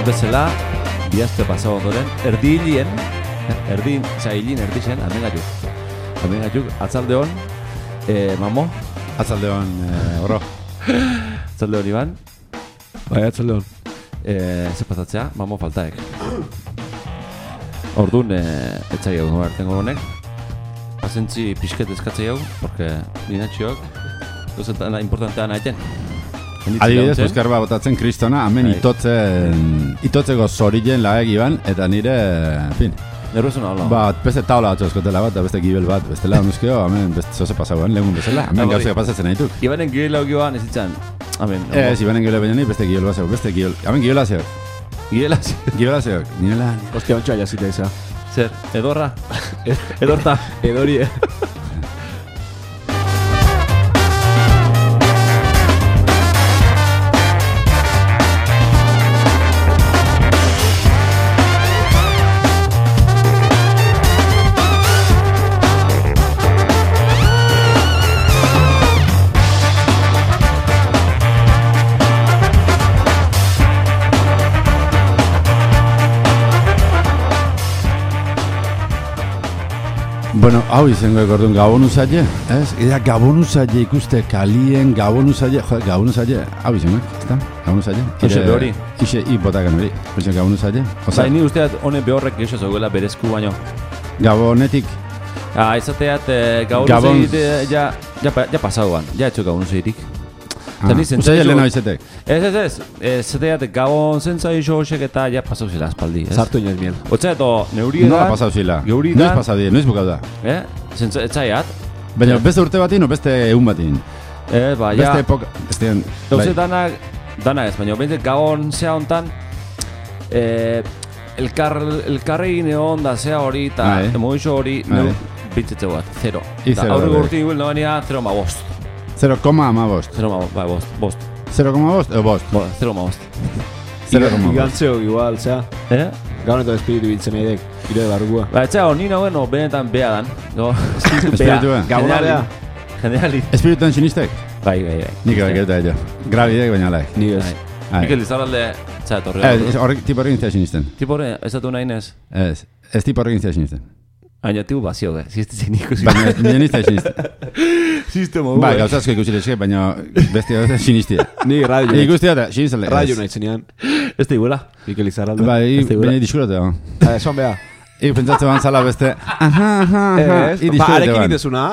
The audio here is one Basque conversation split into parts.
bezala, bihazte pasau ondoren, erdixen, amengatuk, atzalde hon, mamo? Atzalde hon, oro. Atzalde hon, Iban? Bai, atzalde hon. Ze pasatzea, mamo faltaek. Orduan, etzai hau nuartengo honek. Pasentzi pixket eskatzei hau, porque ninatxiok, dozetan importantean aiten. Adibidez, buskarba botatzen kristona, hemen itotzeko zorien laegi ban, eta nire, en fin. Nervioso no hablo. Beste taula batzu eskotela bat, beste gibel bat, bestela muskio, hemen beste zoze pasauan, legun bezala, hemen gauzea pasatzen nahituk. Ibanen gibel hau gioan ez itzan, amen. Ibanen gibel baina ni, beste gibel bat zeu, beste gibel, hemen gibela zeok. Gibela zeok, nirela. Ostia, ontsa jazita iza. Zer, edorra? Edorta? Edorie. Bueno, hau izango ekordun gabonu zaile, ez? Idea gabonu zaile ikuste kalien, gabonu zaile, hau izango, ezta? Gabonu zaile. Hoxe behori. Ixe botakan hori, hoxe gabonu zaile. Osa, ni usteat hone behorrek eixo zegoela berezku baino. Gabonetik. Izateat gabonu zeite, ja pasauan, ja etxo gabonu zeitik. Usaile lehena izetek. Ez, zeteat gabon zentza iso hoxek eta ja pasau zela aspaldi, ez? Sartu inaz miel. Otza eto, neurietan... Nola pasau zila? Geuritan... Noiz pasau die, noiz bukau da? Zentzaiat? Baina beste urte batin o beste egun batin? Ja... Beste epoka... Dauze danak ez, baina bentzet gabon zea hontan... Elkarregin egon da zea hori eta emoixo hori... Bitzetze bat, 0. Aurriko urte igual nobenia 0,5. 0,5. 0,5. 0,5 o bost? 0,5. Gigantzeo igual, zea. Gaunetan espiritu biltzen edek, ire barrugua. Etxea, honi nagoen, benetan bea dan. Espiritua? Gabona bea. Generali. Espirituan sinistek? Bai. Nik egeta ello. Grabidek baina laik. Nik ez. Mikel Lizarralde, txea, torre. Tipo horrekin zea sinisten. Tipo horrekin, ez datu nahi nez? Ez tipo horrekin zea sinisten. Baina tibu bazio, zizte ikusi. Baina nizte sinisten. Zizte mogu. Bai, gauzazko ikusi lezke, baina beste gauza sinistia. Ni radio. Ikusti da, sinistele. Radio nahi zenean. Ez da iguela. Mikel Lizarralde. Bai, baina diskurate da. Son bea. Ik pentsatzen ban zala beste. Arekin itezuna.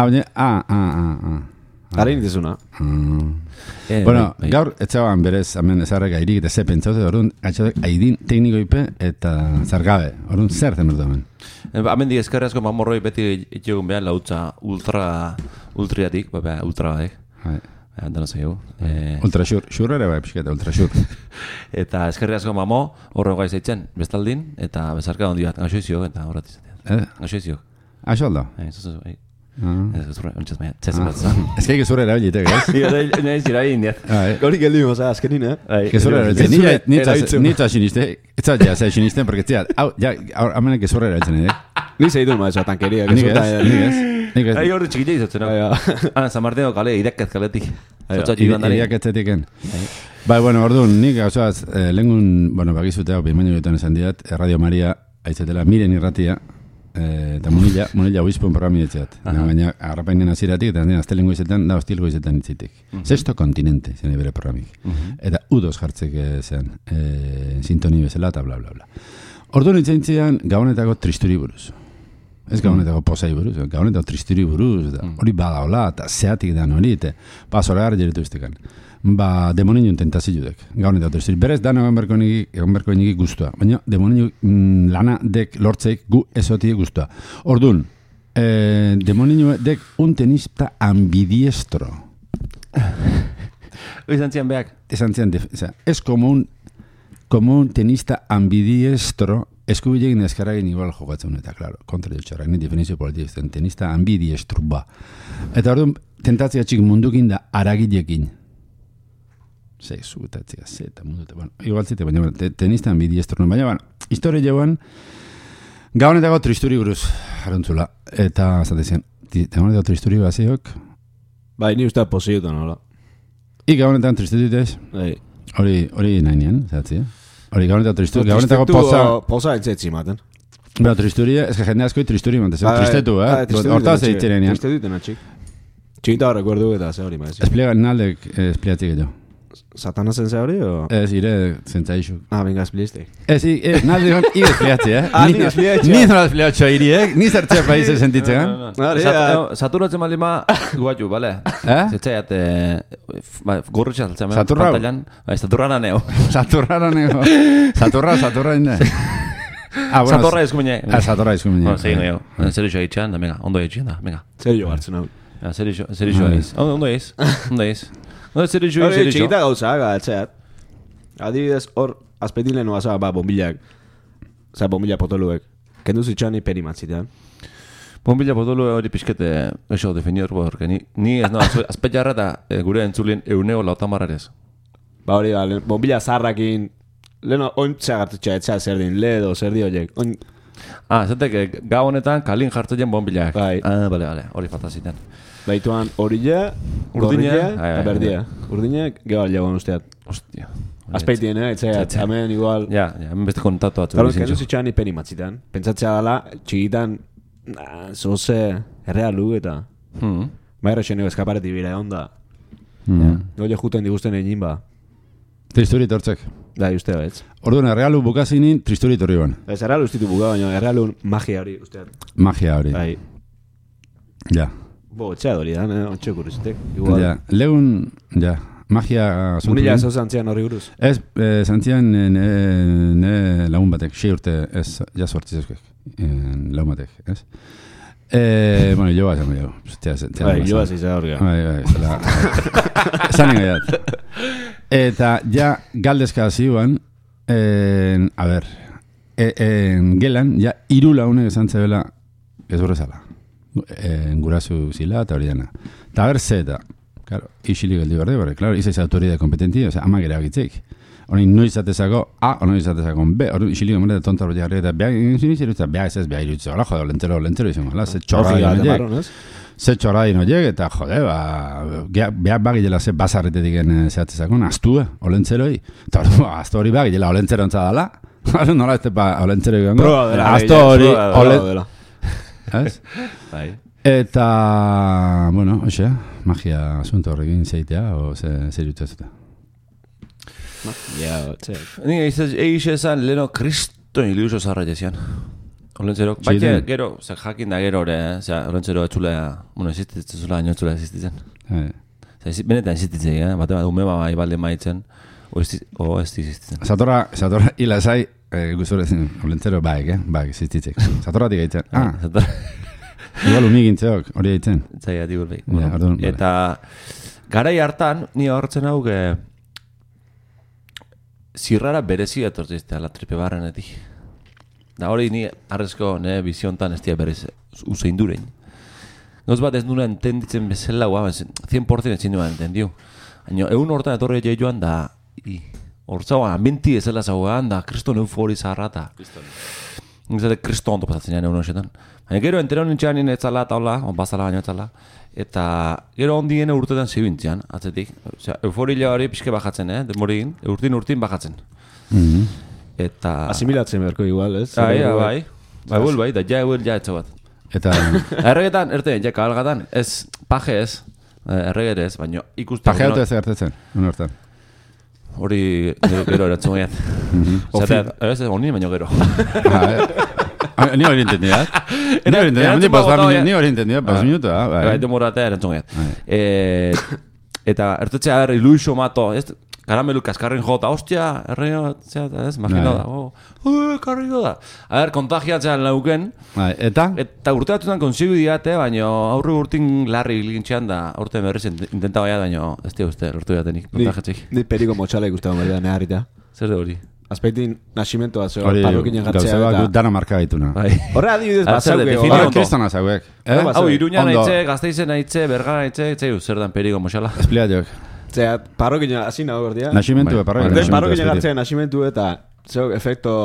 Arekin itezuna. Bueno, gaur etxaban berez, hemen ezarreka irik eta ze pentsaute, orduan, atxatek aidin teknikoipe eta zargabe. Orduan, zer zemertu hemen? Hemen di eskerri asko mamorroi beti itxegun behar lautza ultriatik, ultra baek. Dana zaigu. Ultra xur ere bai, pixketa, ultra xur. Eta eskerri asko mamo, horre gai zaitzen, bestaldin, eta bezarka ondi bat, gaxoiziok, eta horret izatean. Gaxoiziok. Aixo aldo? Ontsaz baina, txazen bat zan. Ez que gezurra erabilitek, ez? Nahiz irabi indiat. Gaurik eldi moza, azkenin, Gezurra erabilitek. Nitza siniste, etzat ja, zai sinisten, porque tziat, hamenek gezurra erabilitzen, Ni zeidu ma eso, tankeria. Nik ez. Ai, horre txikita izatzen, no? San Martino kale, irakaz kaletik. Irakatzetiken. Bai, bueno, orduan, nik gauzaz, lehengun, bueno, bakizute hau, bimaino duetan esan diat, Radio Maria, aitzetela, miren irratia, eta munila oizpun programi etxeat. Baina, agarrapainen aziratik, eta aztelengo izetan, da hostilgo izetan itzitik. Sexto kontinente, zen bere programik. Eta U2 jartzek zen, sintoni bezala, eta bla, bla, bla. Orduan itzaintzean, gabonetako tristuri buruz. Ez gabonetako posai buruz, gabonetako tristuri buruz, hori badaola, eta zeatik dan hori, eta zora gara jeritu iztekan. Demoninu tentaziludek, gabonetako tristuri. Berez, dan egon berko iniki guztua, baina demoninu lana dek lortzeik gu ezotik guztua. Orduan, demoninu dek un tenista ambidiestro. Izan zian beak? Izan zian, ez como un tenista ambidiestro, eskubilekin eskarragin igual jokatzen, eta, klaro, kontra joltxarrak, ni definizio politik, tenista ambidiestro, ba. Eta orduan, tentatzea txik mundukin da aragilekin. Sexu, eta txika, zeta, mundu, bueno, igual zite, baina, tenista ambidiestro, baina, historia jauan, gabonetako tristuri buruz, jarontzula, eta, zatezian, gabonetako tristuri baziok. Bai, ni usta posiutan, hola. Gabonetan tristuri ez? Bai. Hori nahi nien, zehatzi, Hori, gabonetako poza entzetzi maten. Pero tristuria, es que jende askoi tristuri mantezen. Tristetu, hortaz eitzen enean. Tristetu dena, txik. Txikita recuerdo eta ze hori maiz. Espliega naldek, espliatik edo. Satanasen ze hori, o? Ez, ire zentzaixuk. Venga, espliazte. Nalde hon, ire espliatzi, Ni espliatzi. Ni nola espliatxo iriek, ni zertxe paize sentitzen. Saturatzen malima guatu, bale? Zetzaiat, gorritxa altzen. Saturrau? Saturrara neo. Saturra inde. Saturra izkumine. Saturra izkumine. Zein neo. Zer iso egitxean, da, venga, ondo egitxean da, venga. Zer jo hartzen hau. Zer iso egitz. Ondo egitz. Zer iso egitz. Txikita gauza, gatzeat. Adibidez, hor, azpetin oaza, bombilak. Oza, bombila potoluek. Kendu zitxan iperi matzitean. Bombila potolu hori pixkete eso definior borke. Ni ez no, azpetxarra eta gure entzulien euneo lautamarrarez. Hori, bombila zarrakin, leheno ointzea gartutxea etzea zer din, ledo, zer di horiek. Zatek, gau honetan kalin jartzen bombilak. Bai. Bale, hori falta ziten. Baituan horilla, gorrilla, eta berdia. Urdina, gebal jagoan usteat. Hostia. Azpeitien, etzea, hemen igual. Ja, hemen beste kontatu batzu. Claro, kendu zitxan ipeni matzitan. Pentsatzea dala, txigitan, zoze, errealu eta... Baira xeneo eskapareti bira egon da. Noile juten diguzten egin ba. Tristuri tortzek. Da, uste betz. Orduan, errealu bukazinin, tristuri torri ban. Ez, errealu ustitu buka, baina errealu magia hori, usteat. Magia hori. Bai. Ja. Etxea dori da, ontxe kurrizitek. Ja, legun, ja, magia... Unila ez zantzian horri buruz? Ez, zantzian ne lagun batek, 6 urte, ez, ja sortzizezkoek, lagun batek, ez? Bueno, jo bat zango jo. Bai, jo bat zizea hori. Bai, zanen gaiat. Eta ja galdezka zioan, a ber, gelan, ja 3 lagunek esan zebela ez horrezala. Gurazu zila eta hori dena. Eta ber zeta, claro, isilik geldi berde, claro, izaiz autoridad kompetentia, o sea, ama gera egitzeik. Hori noiz izatezako A, o noiz izatezako B, hori isilik emare da tonta hori jarri eta beha ez beha irutze, hola, jode, lentero izan, hala, ze txorra dino jeg, eta jode, beha bagilela ze bazarretetik zehatzezako, aztue, olentzeroi, eta aztu hori bagilela olentzero entzadala, nola ez tepa olentzero ikango, aztu hori, ez? Eta, bueno, oxe, magia asunto horrekin zeitea, o zer jutzezuta. Ja, txek. Ni egiz esan, leheno kriston iluso zarra jezian. Olentzero, baina gero, jakin da gero hori, olentzero etxulea, bueno, existitzen zula, baina etxulea existitzen. Benetan existitzen, bate bat, ume bai balde maitzen, o ez existitzen. Zatorra hila zai, guztore zen, olentzero baik, existitzek. Zatorratik egiten. Igual umigintzeok, hori egiten. Zaila, digur behi. Eta garai hartan, ni horretzen hau, zirrara berezi etortziztea la tripe barrenetik. Da hori ni arrezko biziontan ez dira berez usein durein. Gauz bat ez nuna entenditzen bezala, 100% ezin duan entendiu. Baina egun hortan etorri joan da, hortzagoan, ambienti ezela zauan da, kriston eufori zaharra eta kriston ondo pasatzen egun horretan. Baina gero entero nintxean nien etzala eta hola, bazala baino etzala, eta gero ondien urtetan zibintzean, atzetik. Osea, euforia hori pixke bajatzen, demorin, urtin bajatzen. Eta... Asimilatzen beharko igual, ez? Bai, da ja etxo bat. Eta... Erregetan, ja kabalgatan, ez, paje ez, erregere ez, baina ikusten... Paje haute ez ertetzen, hortan. Hori gero eratzen gaiat. Ez honi, baina gero. Ni hori entendiat. Ni hori entendiat, 5 minutos. Demoratea eratzen gaiat. Eta ertetzea iluixo mato, karamelu kaskarrin jota, hostia, erreio, ez, magina da, karriko da. A ber, kontagiatzean lauken. Eta urteatutan konsigu diate, baina aurre urtin larri gintxean da, aurte berriz intenta baiat, baina ez tia uste, lortu jatenik, kontagiatzeik. Ni periko motxala ikusten baina neharita. Zer de hori? Azpeitin nasimentu bat zeo, parrokinen gartzea eta... Gauza dana marka gaituna. Horre adibidez bat zauke. Horre kristana zauek. Hau, Iruña nahitze, Gazteizen nahitze, Bergara nahitze, zer dan periko motxala. Esplia jok. Zea, parrokinen hasi nago gordia. Nasimentu, parrokinen. Parrokinen gartzea nasimentu eta zeu efekto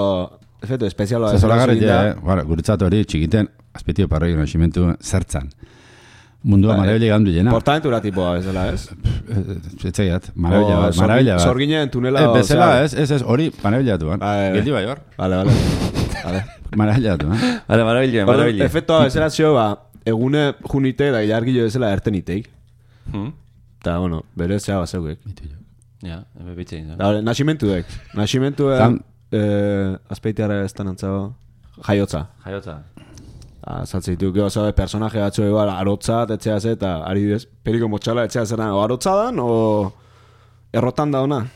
espezialoa. Zezola garret ja, guretzat hori txikiten, azpeitio parrokinen nasimentu zertzan. Mundua marabila gandu llena. Portaventura tipoa bezala, ez? Etxegiat, marabila bat. Zorginen tunela... Bezala, ez, hori marabila duan. Geldi bai hor. Vale. Marabila duan. Vale, marabila. Efektoa bezala zio, egune junite da ilargilo bezala erteniteik. Eta, bueno, bere zea bazeukek. Ja, ebe bitzein. Nasimentu dek. Nasimentu azpeiteara ez tanantzago. Jaiotza. Zaltze ditu, gero personaje batzu egual arotza etxea ze, eta ari didez, periko motxala etxea zera, o arotza dan, o errotan da ona.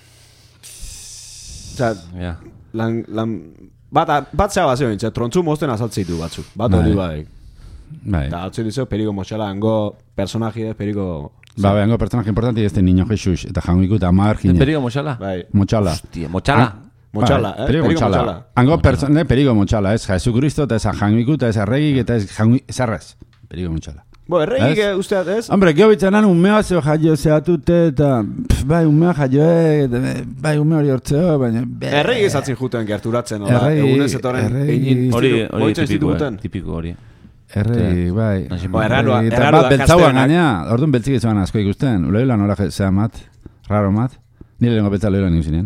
Bat zea bazio bintze, trontzu mozten azaltze ditu batzuk, bat hori baik. Eta altzeu dizu, periko motxala, hango personaje, periko... hango personaje importante este niño Jesus, eta janguiku eta mar gine. Periko motxala? Motxala. Hostia, motxala. Motxala, perigo motxala. Hango perigo motxala, ez Jesucristo, eta ez janguiku, eta ez arregik, eta ez arrez. Perigo motxala. Erregik usteat ez? Hombre, gio bitzanan umea zeo jaio zeatute, eta bai, umea jaio, bai, ume hori hortzeo, baina... Erregik ezatzen juten gerturatzen, egunez etoren egin... Hori tipiko hori. Erregik, bai. Eta bat beltzauan gaina, orduan beltzik izuan asko ikusten, uleila nola zea mat, raro mat, nire lengo beltza uleila nintzen.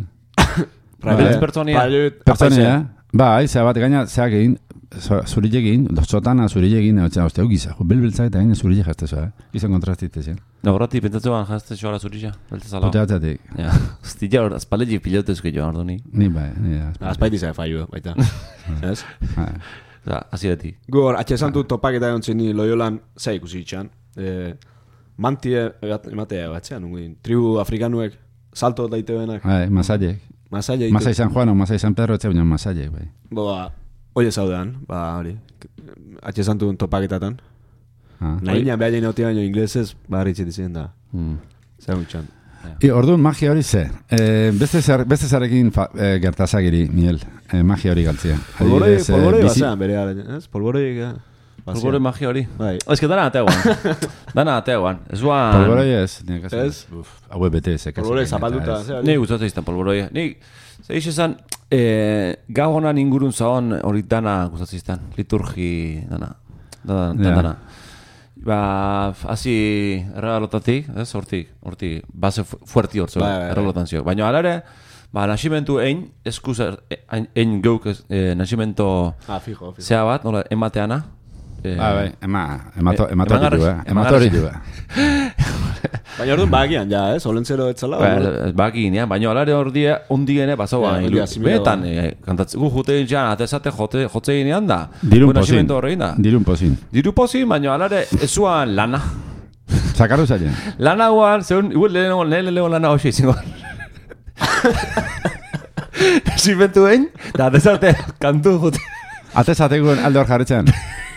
Pertsonia, bai, zea bat gaina, zeak egin, zurilekin, sotana zurilekin, hau giza, belbeltzak eta gaina zurile jaztezoa, gizan kontrastite zen. Horrati, pentsatzean jaztezoa la zurilla, beltzazala. Puteatzatik. Hostia, azpaletxik pilotezko joan, ordu ni. Ni bai, azpaiti zai fallu, baita. Ez? Azireti. Gor, atxezantu topak eta egon ni Loyolan zei ikusi itxan. Mantie, ematea batzean, tribu afrikanuek, salto daite benak. Masaiek. Masai San Juan o Masai San Pedro etxe baina Masaiek, bai. Oie zaudean, hori. Atxezantu topaketatan. Nahinean behar jain baino inglesez, harritxet izien da. Zer gutxan. Orduan, magia hori ze. Beste zarekin gertazagiri, Miel. Magia hori galtzia. Polboroi bazean, bere gara, ez? Polboroi... Polboroi magia hori. Ez que dana ateaguan. Ez guan... Polboroi ez. Ez? Hau bete ez. Polboroi zapalduta. Ni gustatzen izan polboroi. Ni, zeiz esan, gau honan ingurun zaon hori dana gustatzen izan. Liturgi, dana. Hazi erregalotatik, ez? Horti, base fuerti hortzo, erregalotan zio. Baina alare, nasimentu ein, eskuz, ein geuk nasimento zea bat, nola, emateana. Bai, ematori du. Baina orduan bagian, ja, ez? Olentzero etzala? Bagian, baina alare ondiene, bazaua, betan, kantatzen, gu jute egin, atezate jotze ginean da. Dirun pozin, baina alare ezuan lana. Zakaru zaien? Lana guan, zeun, lehen lana hoxe izango. Nasimentu egin, da atezate kantu jute. Atezate guen alde hor jarretzen.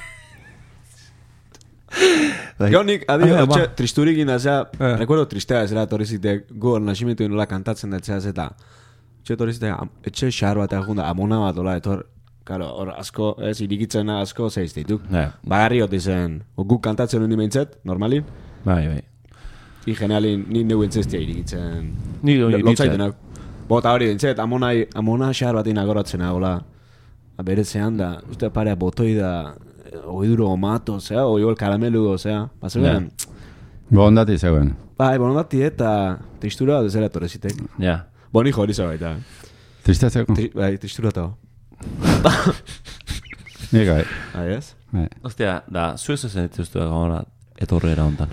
Gaunik, tristurik indazea, recuerdo tristea ezera torrizitek, gor nasimentu nola kantatzen da etxeaz eta etxe xar bat egunda, amona bat ola, etor, hor asko, ez, irikitzen asko zeizteituk. Bagarri hoti zen, guk kantatzen honi meintzet, normalin. Bai. I generalin, ni neu entzestia irikitzen. Ni lotzaitenak. Bota hori dintzet, amona xar bat inagoratzen hola, beretzean da, uste parea botoi da, oiduro omato, osea, o igual caramelo, osea, pasean. Bondati zegoen. Bai, bondati eta tristura bat ezera torrezitek. Ja. Boni jo hori zo baita. Tristea zeko? Bai, tristura eta. Nik bai. Bai, ez? Ostia, da, zuez ezen dituztu gana etorrera hontan.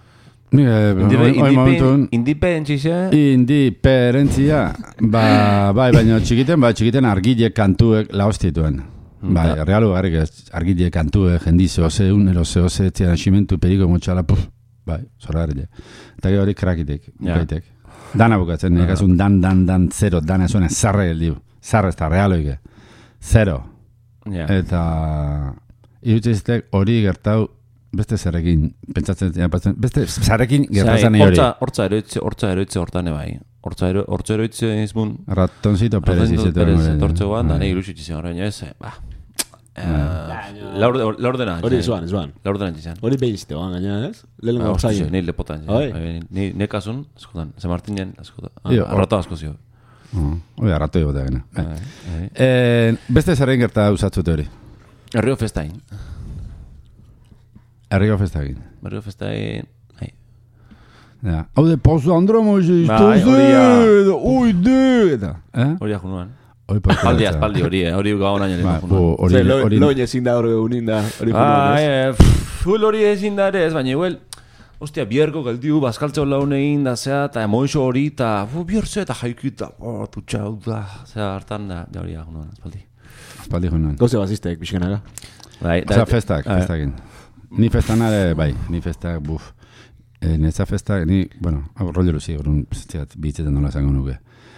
Indiperentzia, bai, baina txikiten argile kantuek laostituen. Bai, realu garrik ez, argile kantue, jendizo, ose, etxea nasimentu, periko motxala, bai, zorra garrile. Eta gero hori krakitek, bukaitek. Dana bukatzen, nekazun dan, zero, dana zuen zarre geldiu. Zarre ez da, realoike. Zero. Eta, irutxeztek hori gertau, beste zerrekin, pentsatzen, beste zerrekin gertatzen hori. Hortza eroitze hortane bai. Hortza eroitze izmun... Ratoncito Perez izetu. Hortze guan, da nahi irutxitizien horrein, ez, laurdena. Hori zuan. Laurdena izan. Hori behizte oan gaina, ez? Lehen gortzaien. Nei lepotan. Nei kasun, askotan. Ze Martinen, askotan. Arrato asko zio. Hori, arrato egotea gana. Beste zerrein gerta usatzute hori? Herrio festain. Herriko festakin. Herriko festakin, Ja, hau de Pozo Andromoiz, eta. Hori ajunuan. Espaldi hori gaonain ere. Loin ezin da hori egunin da. Full hori ezin da ere ez, baina igual, ostia, bierko galdiu, bazkaltza laun egin da, zea, eta emoixo hori, eta bierze, eta jaikita, tutxau da, zea, hartan da hori ajunuan, espaldi. Espaldi ajunuan. Goze bazizteek, pixkenaga. Osa, festakin. Ni festanare, bai, ni festak, buf. Netza festak, ni, bueno, rollo luzi, orun, bitzetan nola zango nuke.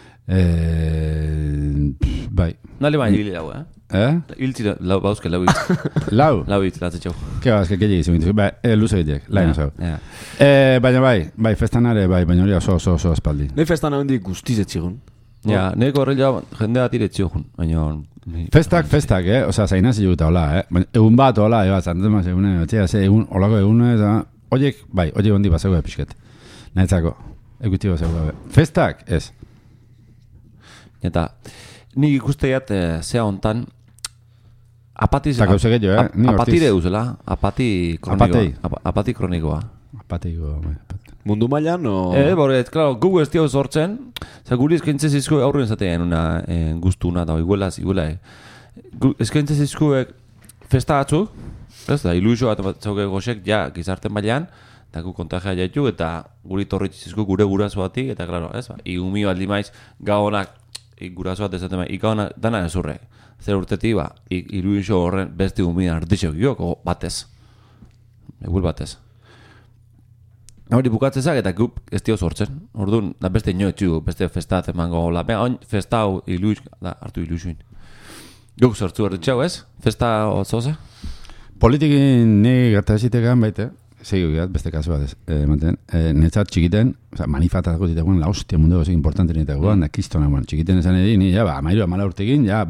Bai. Nale baina hili lau, Hiltzi, bauzke, lau hitz. Lau? Lau hitz, latzetxau. Keba, ez que gehiagik izan bai, luze egiteak, lain osau. Baina bai, festanare, bai, baina hori oso espaldi. Nei festan hau guztizetzigun. Ja, neko horrela jendea tiretziokun, baina... Festak, oza, zainaz juguta hola, egun bat hola, zantzemaz egune, egun, holako egune, eta... Oiek, bai, oiek ondi bazegoa pixket. Nahetzako, ekuti bazegoa. Festak, ez. Eta, nik ikusteiat, zea hontan, apatiz... Eta gauzek jo, apatire duzela, apati kronikoa. Apatiko, bai. Mundu mailan, o... Boret, klaro, gu ez dio sortzen, guri eskaintzez izko aurren zatean guztuna, da, iguela. Eskaintzez izkuek festa batzuk, ez da, iluizio bat zauke gozek, ja, gizarte mailan, eta gu kontajea jaitu, eta guri torritzizko gure gurasoatik, eta, klaro, ez ba, igumio aldi maiz, gaonak, gurasoat ezaten maiz, gaonak, dana ezurre. Zer urtetik, ba, iluizio horren beste igumio artixok gioko batez. Egul batez. Hori bukatzezak eta gup ez dio sortzen. Orduan, da beste inoetxu, beste festat emango hola. Oin, festa hau iluiz, da, hartu iluizuin. Guk sortzu erditxau, ez? Festa otzoze? Politikin nire gertazitekan baite, segi giat, beste kasu bat ez, netzat txikiten, manifatako zitegoen, la hostia mundu gozik importante nitegoen, da kristona, txikiten esan edin, ja, amairu amala urtekin, ja,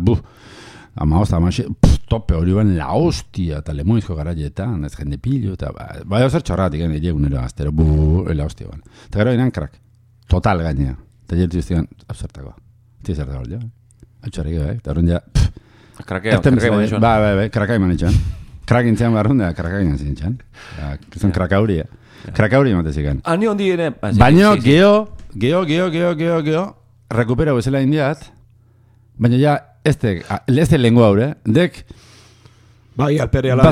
tope hori ben la hostia, eta lemoizko garaietan, ez jende pillo, eta bai ozer txorratik, egunero aztero, la hostia ban. Eta gero inan krak, total gainea, eta jeltu iztigan, abzertako, zertako, ja, altxarrik, eta horren ja, krakea manitxan. Krakin zean barrun da, krakain zintzen. Zon krakauri, krakauri matezikan. Ani hondi ere... Baina, geo, rekupera bezala indiat, baina ja, este lengua haure, dek... Bai, alperiala.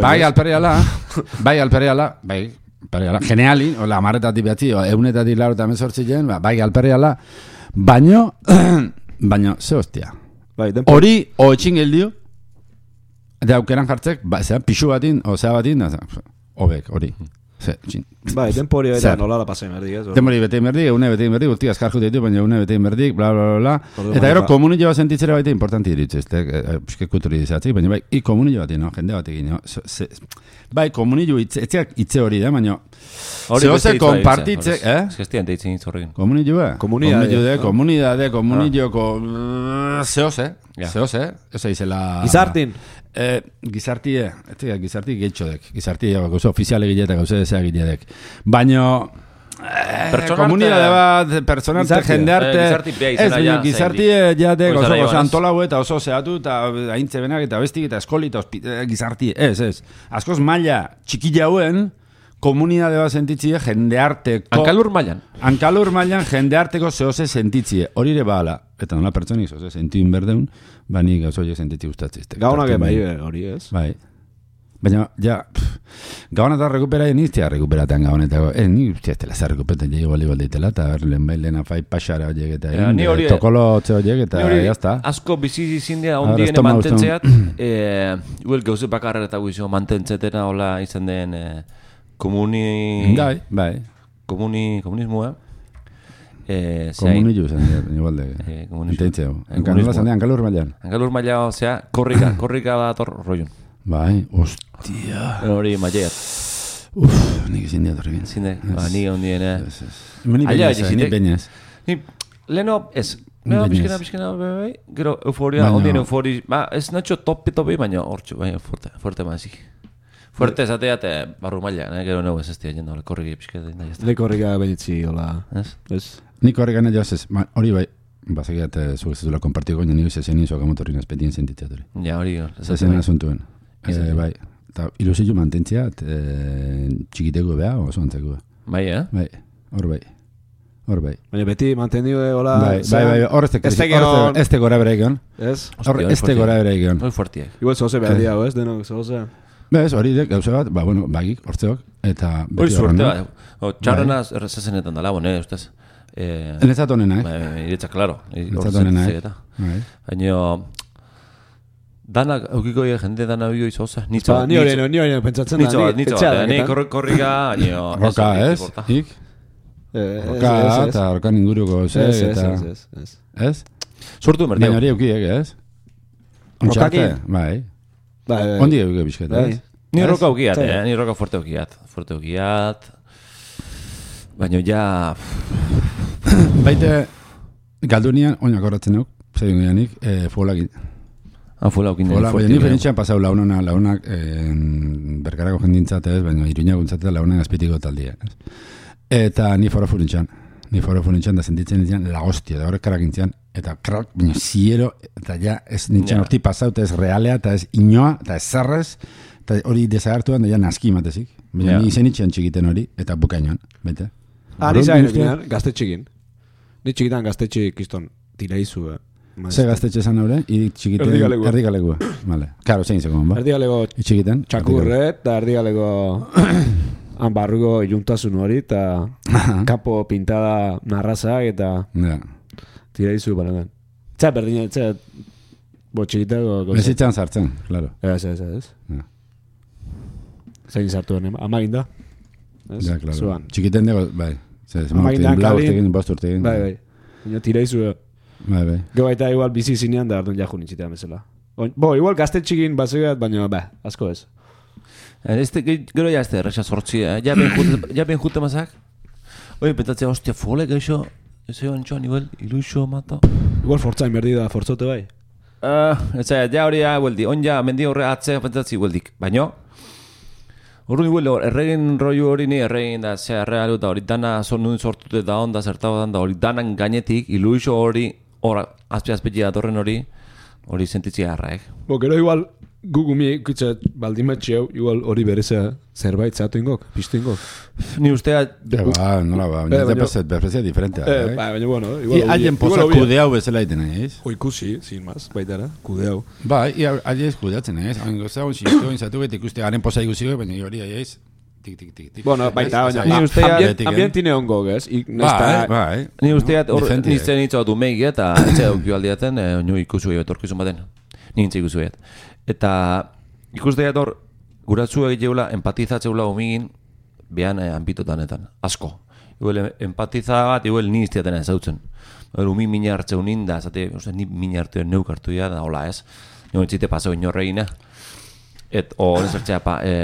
Bai, alperiala. Geniali, la marretatik behatzi, egunetatik lauro eta mesortzien, bai, alperiala. Baina, ze hostia. Hori, oetxin geldio, eta aukeran jartzek, pixu batin, ozea batin, obek, hori. Bai, denpori eta nolala pasen berdik, ez? Denpori bete berdik, une bete berdik, urti azkar jute ditu, baina une bete berdik, bla, bla, bla, bla. Eta gero komunillo bat sentitzera baita importanti diritzu, ez kulturi dizatzik, baina bai, komunillo bat, jende batekin, bai, komunillo itze hori da, baina zehose kompartitzek, Ez gestian deitzen hitz horrekin. Komunillo, komunidade, zehose, ez izela... Gizartin. Gizartie gehiatxodek, gizartie gauza ofiziale giletak, gauza desea giletak. Baina... komunidade bat, personarte, jendearte... Gizartie jate, oso antolau eta oso zehatu, eta haintze benak, eta bestik, eta eskoli, eta gizartie, ez. Askoz maila txikila hauen, komunidade bat sentitzie, jendearteko... Hankalur mailan jendearteko zehose sentitzie, hori ere bahala. Eta nola pertsonik zehose sentituin berdeun, bani gauza horiek sentitzi gustatzizte. Gaunak bai, hori ez? Bai. Baina, ja, gaunata rekupera niztia rekuperatean gaunetako. Ni ustia ez tela zer rekuperaten jegi bali baldeitela, eta lehen afai pasara horiek eta tokolo txe horiek eta jazta. Asko bizi zindia ondiene mantentzeat, huel gauze bakarra eta guizio mantentzetena hola izan den Bai. Komunismoa. Komunillo izan dira, igualde. Ententzea. Hankalur mailan. Hankalur mailan, osea, korrika bat roion. Bai, hostia. Hori maileat. Nik izin diat horrekin. Ni ondiene. Ni beñez. Leno, ez. Bizkena, gero euforia, ondien euforia. Ez natxo topi, baina hortxo, baina fuerte mazik. Fuerte esateat barru maila, gero nago ez ez tia jendo, korriki pixketa. Le korrika benetzi, hola. Ez? Ni korrika nahi jaz ez, hori bai, basegiat zuela kompartiko, nire izan zen izo akamotorrin espetien sentitzeat hori. Ja, hori. Zezen asuntuen. Bai. eta ilusio mantentzea, txikiteko beha, oso antzeko. Bai, Bai, hor bai. Baina beti mantenio hola... Bai, hor ez te gora bera egon. Ez? Hor ez te gora bera egon. Hoi fuertiek. Igual zoze behar diago, ez? Denok, zoze. Bez, hori dek, gauze bat, bagik, hortzeok, eta... Hori suerte bat. Txarrena errezazenetan dala, ustez. Enezat honena, Iretza, klaro. Enezat honena, Baina... Danak, eukiko jende dana bio izoza. Ni hori pentsatzen da. Ni korrika, Roka, ez? Ik? Roka, eta rokan inguruko, ez? Sortu merdio. Baina hori eukiek, ez? Rokakin? Bai. Ondi eukik bizketa, ez? Ni roka eukiat, ni roka fuerte eukiat. Baina ja... Baite, galdunian, oinak horretzen euk, zeion geanik, fuolakin. Fuolakin. Baina ni ferintxean pasau launak berkarako jendintzat ez, baina iruñaguntzat launak azpitiko taldia. Eta ni foro furintxan da sentitzen nintzen la hostia, da horrek karakintzean, eta krak, baina ziero, eta ja ez nintzen horti pasau, eta ez realea, eta ez inoa, eta ez zarrez, eta hori desagartuan, da ja naski matezik. Baina ni izen itxean txikiten hori, eta bukainoan, bete? Ni zain eginan, gazte txikin. Ni txikitan gazte txikiston tiraizu, Ze gaztetxe esan haure? Txikiten erdigalego. Vale. Claro, zein zegoen, ba? Erdigalego txakurret, eta erdigalego barruko iluntasun hori, eta kapo pintada narrazak, eta tiraizu balagan. Txat berdina, txat txikitako... Bezitzen sartzen, claro. Ez. Zein sartu denem, amaginda. Ja, claro. Txikiten dago, bai. Amaginda, kalin. Bost urtegin. Bai. Tiraizu... Bai. Gero baita igual bizi zinean da ardun jahun itxitean bezala. Igual gazte txikin batzugat, baina asko ez. Gero ja ez da erresa sortzia, ja ben jute mazak. Oye, pentatzea, hostia, fole gaixo, ez egon txoan, igual, iluixo mata. Igual fortzain berdi da, fortzote bai. Ja hori hueldi, on ja, mendi horre atzea pentsatzi hueldik, baina... Horren igual, erregin rollo hori ni erregin da, zea errealu da hori dana nuen sortute da onda, zertagotan da hori danan gainetik, iluixo hori, azpi datorren hori sentitzia harraek. Gero igual, gugumi, kutzat, baldimatxeu, igual hori bereza zerbait zatu ingok, pistu ingok. Ni ustea... Nola ba, berprezia diferentea. Baina bueno, igual... Haien posa kudeau bezala iten nahiz. Ikusi, sin más, baitara, kudeau. Haien kudeatzen nahiz. Hain gozaun, xiztu, inzatu bet ikuste garen posa ikusi baina hori haiz. Tik. Bueno, baita, ambientine ongo, gez? Bai. Ni usteat, nizten hitz du meigi eta etxe daukio aldiaten, nio ikusu etorkizun baten. Nintze ikusu egiat. Eta ikusteat hor, guratzu egiteula, empatizatzeula omigin, behan anbitotanetan, asko. Igual empatiza bat, igual ni iztiaten ezautzen. Umi mina hartzeu ninda, zate, ni mina hartu neuk hartu da, hola ez. Nio entzite pasau inorregina. Nezertzea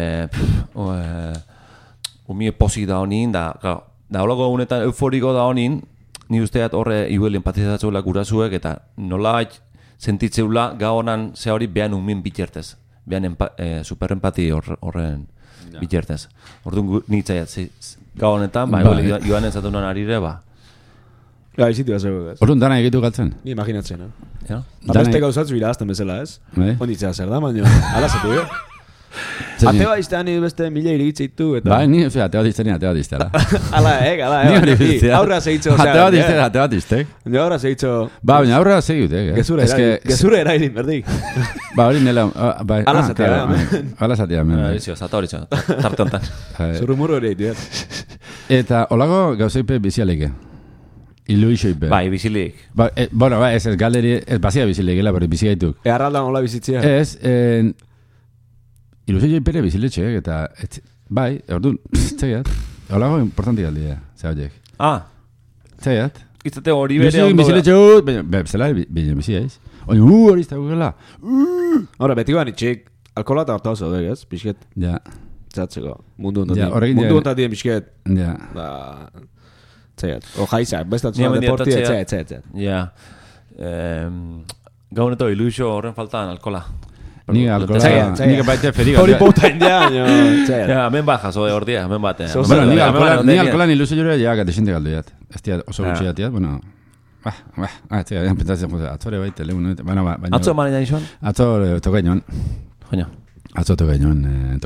umi pozik da honin, da holako unetan euforiko da honin, ni usteat horre iguel empatizatzeula gurazuek, eta nola sentitzeula gau honan ze hori behan umin bitxertez. Behan superempati horren bitxertez. Orduan nitzaiat, gau honetan, joan ezatunan arire, izitu da zego, ez? Orduan dana egitu galtzen? Ni imaginatzen, Beste gauzatzu irazten bezala, ez? Onditzea zer da, baina, alazatu, Ateba iztean beste mila irigitzeitu, eta... Ni, ateba diztela. Ala, aurra segitzo, ateba diztek. Aurra segitzo... Baina aurra segitzu, gezure erailin, berdik. Hori nela... Alazatea, zata hori txo, tarte honetan. Zurrumurro hori eitu, Eta, olago gauzeipe bizialeke. Iluixoipe. Bai, bizilik. Ez galeri, ez bazia bizilegela, pero bizigaituk. Arralda nola bizitzia? Ez, iluixoipere biziletxe, eta... Bai, orduan, txaiat. Olago importanti galdea, zehautek. Txaiat. Izate hori bere ondo... Biziletxe bezala, biziaiz. Hori izta gugela. Hora, beti guan itxik, alkohola eta hartau zaudek, ez? Pixket. Ja. Zatzeko, mundu ontatien pixket. Ja. Txaiat. O jaizak, bestatzua deportia, txaiat. Ja. Gauneto iluixo horren faltan alkohola. Ni alkohola, ni baite feriga. Hori puta india, txaiat. Ja, hemen baja, zode hor dia, hemen bate. Ni alkohola ni ilusio jure ja, gatexinte galduiat. Ez tia oso gutxiatiat, bueno... Tia, pentsatzen, atzore baite, lehun, baina... Atzo emanen jain zoan? Atzo tokainoan. Joño. Atzo togeinoan.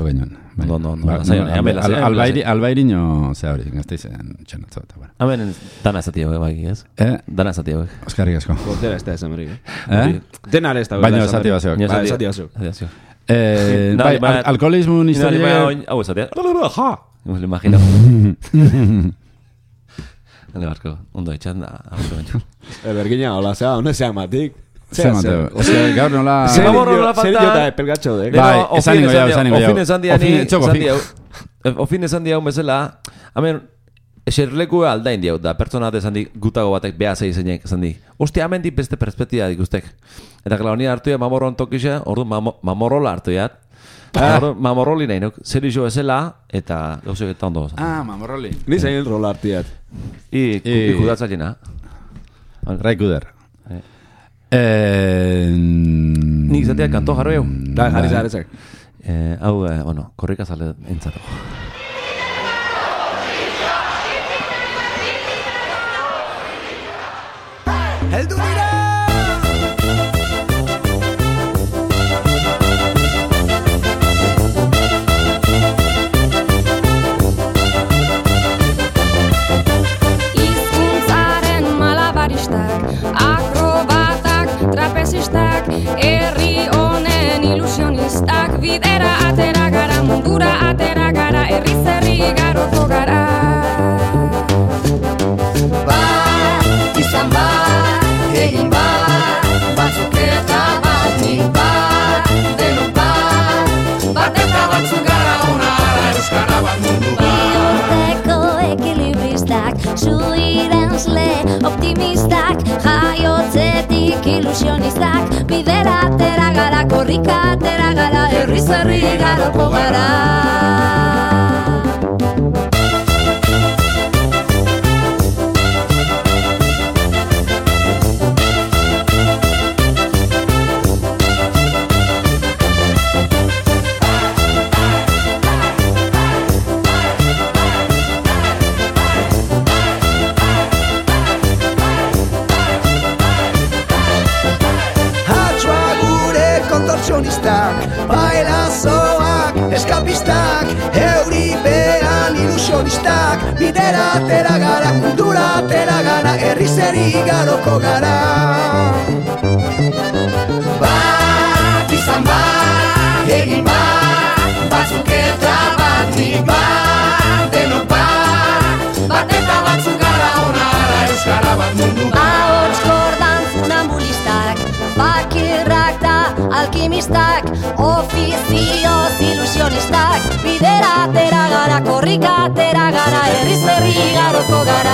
Albairino, ze hori, gazteizen txan atzo. Hemen dana esati hauek, bai, ez? Dana esati hauek. Oskarrik asko. Gordera ez da esan berrik. Dena ere ez da. Baina esati bazeok. Esati bazeok. Alkoholismun historia... Hau esati, ja! Lo imagino. Hale barko, ondo etxan da. Bergina, hola, zea, honezeak matik. Zer Mateo, gaur nola... Zer idiota epelgatxo, Bai, esan ningo jau. Ofin esan diau bezala, hemen, eserleku aldain diau da, pertsona esan di, gutago batek beha zeizenek, esan di, ostia, hemen di beste perspektia dikustek. Eta kala honi hartu ya mamorron tokixe, ordu mamorrola hartu ya, mamorroli nahi nuk, zer iso ezela, eta gauzek eta ondo. Mamorroli. Ni zain rola hartu ya. Ikudatzalina. Raikuder. Nik zateak kanto jarro jau. Da, jarrizak. Hau, bueno, korrika zale entzatu. Heldu dira! Hizkuntzaren malabaristak, akrobatak, trapezistak, herri honen ilusionistak, bidera atera gara, mundura atera gara, herri zerri garoko gara. Bat, izan bat, egin bat, batzuk eta bat, nik bat, denok bat, bat eta batzuk gara ona, euskara bat mundu bat. Bihotzeko ekilibristak, suirensle optimistak, jaiotzetik ilusionistak, bidera atera gara, korrika atera gara, herri zerri garoko gara. Bailazoak, eskapistak, euripean ilusionistak, bidera atera gara, mundura atera gara, herri zeri garoko gara. Bat, izan bat, egin bat, batzuk eta bat, nik bat, denok bat, bat eta batzuk gara onara, euskara bat mundu bat. Ahots kordan funambulistak, bakirrak da alkimistak, ofizioz ilusionistak, bidera atera gara, korrika atera gara, herri zerri garoko gara.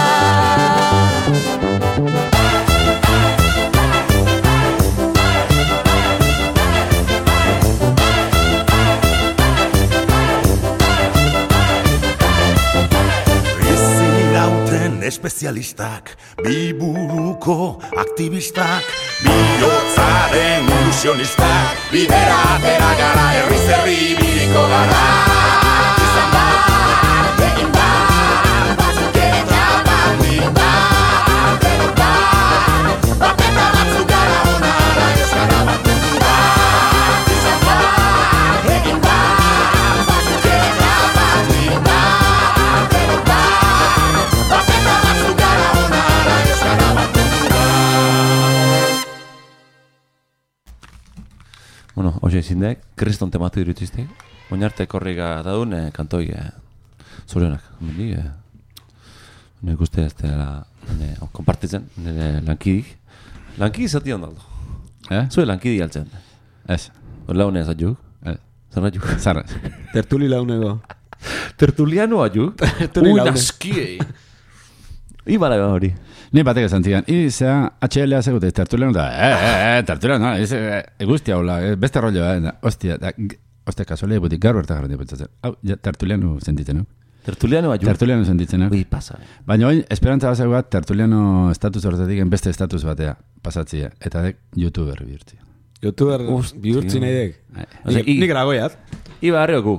Espezialistak, biburuko aktivistak, bihotzaren ilusionistak, bidera atera gara, herri zerri biriko gara. Izan bat, egin bat, batzuk eta bat, nik bat, denok bat, bat eta batzuk gara onara, euskara bat mundu bat. Izan bat, egin bat, batzuk eta bat, nik bat, denok bat, bat eta batzuk gara onara, euskara bat mundu bat. Bueno, hoxe izindek, kriston tematu irutiztek. Oinarte korriga daun kantoi zorionak. Nik uste ez dela kompartitzen, nire lankidik. Lankidik zati ondaldo. Zue lankidik altzen. Ez. Laune ez atjuk. Zerra atjuk. Zarra. Tertuli launego. Tertuliano atjuk. Ui, naskiei. Ibala hori. Ni batek esan zian, zea HLA segute, tertuliano da, tertuliano, eguztia hola, beste rolloa, ostia, kasualia butik gaur harta garrati pentsatzen. Hau, tertuliano sentitzen, no? Tertuliano atjuk. Tertuliano sentitzen, no? Ui, pasa. Baina oin, esperantza bat zegoat, tertuliano estatus horretatik beste estatus batea pasatzia, eta dek youtuber bihurtzi. Youtuber bihurtzi nahi dek. Nik eragoiat. Iba harrioku.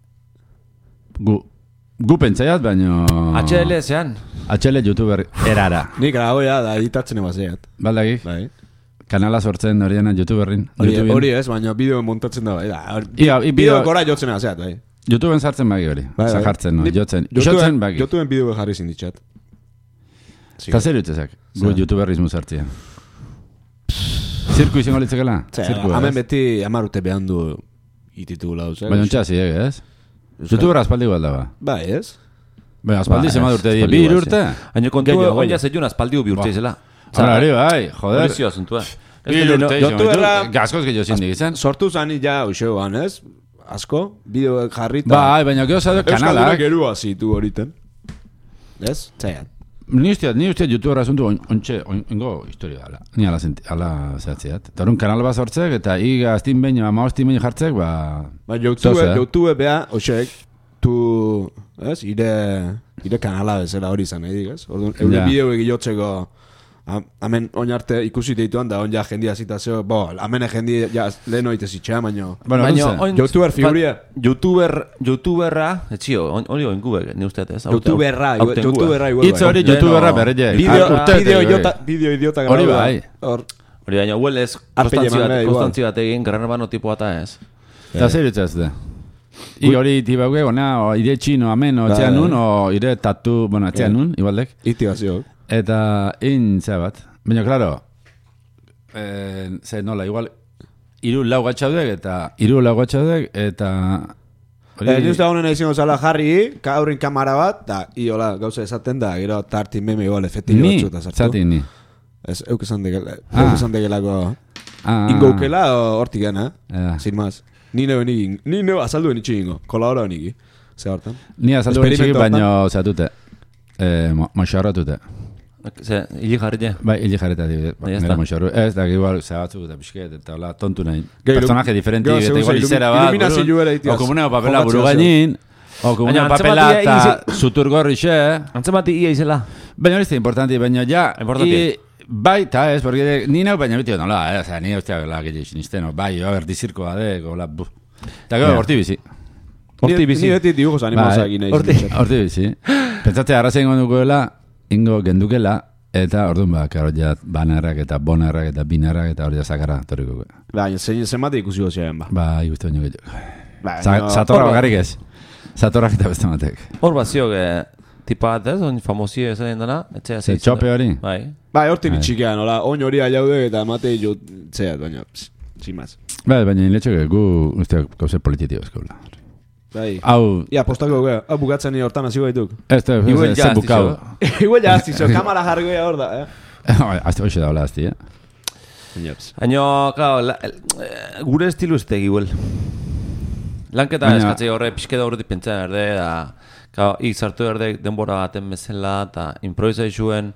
Gu pentsaiat, baina... HL zean. HL youtuber erara. Nik eragoia da editatzen emazeat. Baldagik? Bai. kanala sortzen horiena YouTuberrin. Hori ez, baina bideo montatzen da. Bideo gora jotzen azeat, bai. YouTubeen sartzen bagi hori. Zajartzen, jotzen. Jotzen bagi. YouTubeen bideo jarri zinditxat. Eta zer utzezak, gu YouTuberismo sartzia. Zirku izango litzekela? Hemen beti 10 urte behan du ititu lauz. Baina ontsa ez? YouTuber aspaldi gualda ba. Bai, ez? Baina aspaldi zema urte di. 2 urte? Haino kontu onja zeiun aspaldi bi urte izela. Hori bai, joder. Horizio asuntua. 2 urte izan. Gaskoz gehiago zindik izan. Sortu zani ja uxeuan, ez? Asko, bideo jarrita. Bai, baina gero zado kanalak. Euskaldunak erua zitu horiten. Ez? Zaian. Ni usteat YouTuber asuntu ongo historia ala. Ni ala zehatziat. Eta horren kanal bat sortzek, eta iga aztin behin, amagostin behin jartzek, ba... YouTube beha, oxek, tu, ez? Ire kanala bezala hori izan, ez? Orduan, eure bideo egilotzeko, hemen oinarte ikusi deituan, da on ja jendia zitazio, hemen jendia ja lehen oite zitxea, baino... YouTuber figuria. YouTuberra, etxio, hori oingubek, ni usteat ez? YouTuberra igual. Itz hori YouTuberra berre. Bideo idiota gara. Hori bai. Hori baina, huel ez konstantzi bat egin, granarbano tipoa eta ez. Eta zer utzaz da? Hori tibauge, ire txino, ameno, etxean nun, o ire tatu, bueno, etxean nun, igualdek. Iti bazio. Eta zea bat. Baina, klaro, nola, igual, iru lau gatxaudek, eta... Ni uste honen izango zala jarri, aurrin kamara bat, da, iola, gauza esaten da, gero tarti meme igual, efektibo batzuta sartu. Zati, ni. Ez, eukizan degelako... Ingoukela, hortik gana, sin maz. Ni neu azaldu benitxi ingo, kolabora beniki. Ze hortan. Ni azaldu benitxi, baina zeatute. Moxarratute. Hili jarri. Bai, hili jarri eta nire moxarru. Ez, da, igual, zebatzuk eta pixket, eta hola, tontu nahi. Personaje diferenti, eta igual izera bat, o komuneo papela buru gainin, o komuneo papela eta sutur gorri xe. Antzemati ia izela. Baina hori importanti, baina ja, bai, eta ez, porque ni neu, baina beti nola, oza, ni hostia, gehiago sinisteno, bai, dizirkoa de, gola, bu. Eta gero, horti bizi. Ni beti dibujos animaosa egin nahi. Horti bizi. Pentsatzea, arraza ingo dukoela, ingo gendukela, eta orduan karo ja banarrak eta bonarrak eta binarrak eta hori da zakarra toriko. Baina, zenbate ikusi goziaren ba. Ba, ikuste baino gehiago. Zatorra bakarrik ez. Zatorrak eta beste matek. Hor bat ziok, tipa bat ez, on famosia ez egin dena, etxea zeitzen. Txope hori? Bai, hortin itxikean, hola, oin hori alaude eta matei jo zeat, baina, zimaz. Bai, baina niletxo gu, usteak, gauze polititio eskola. Bai. Hau... Ia, postako gu, hau bukatzen ni hortan hasi gaituk. Ez zen bukau. Igual ja aztizo, kamara jarri goia hor da, Azte hoxe da hola azti, Haino, claro, gure estilu ez tegi, huel. Lanketa eskatzei horre, pixke da horretik pentsa erde, da, sartu erde denbora baten bezala, eta improvisaizuen,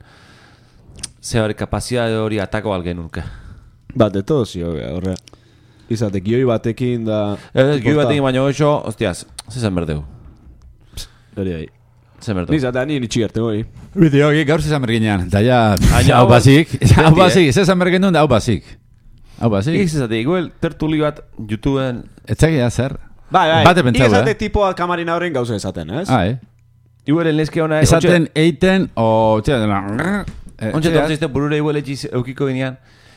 ze hori kapazia hori atako algen urke. Bat, de todo zio, horre. Izate, gioi batekin da... Gioi batekin baina hoxo, hostiaz, zezan berdeu. Hori ahi. Zezan berdeu. Nizate, ni txigerte hori. Bide hori, gaur zezan berginean. Da ja, hau basik. Hau basik, zezan bergindun da hau basik. Hau basik. Izate, igual tertuli bat YouTubeen... Etzakia zer. Bai. Bate pentsau, Izate tipoa kamarina horren gauza esaten, ez? Igual enlezke hona... Esaten eiten, o... Ontsa tortzizte burure igual etxiz eukiko ginean...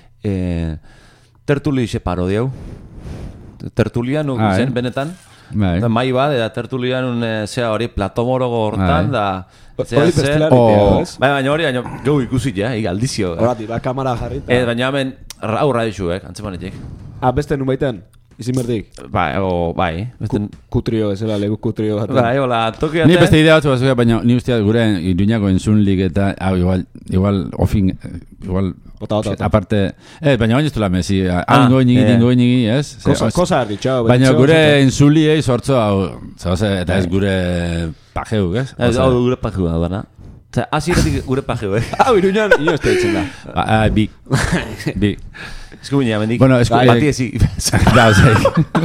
Tertuli xe parodiau. Tertulian zen benetan. Mai bat, eta tertulian zea hori platomorogo hortan, da... Hori bestelarik, ez? Baina hori, gau ikusi ja, aldizio. Horati, kamara jarrita. Baina hemen, aurra dixuek, antzemanetik. Beste nun baiten? Izin berdik? Bai. Kutrio, ezela, legu kutrio bat. Bai, hola, toki ni beste idea batzu batzuk, baina ni usteat gure Iruñako entzunlik eta, igual, ofin, igual, aparte, baina baina ez du la mesi, dingo inigi, ez? Kosa harri, txau. Baina gure entzunliei sortzo, eta ez gure pajeuk, ez? Ez, hau gure pajeu da, dana. Aziratik gure pajeu, Hau, Iruñan, ino ez teitzen da. Bi. Esku bine, amendik. Bueno, bati ezi. Da, ozei.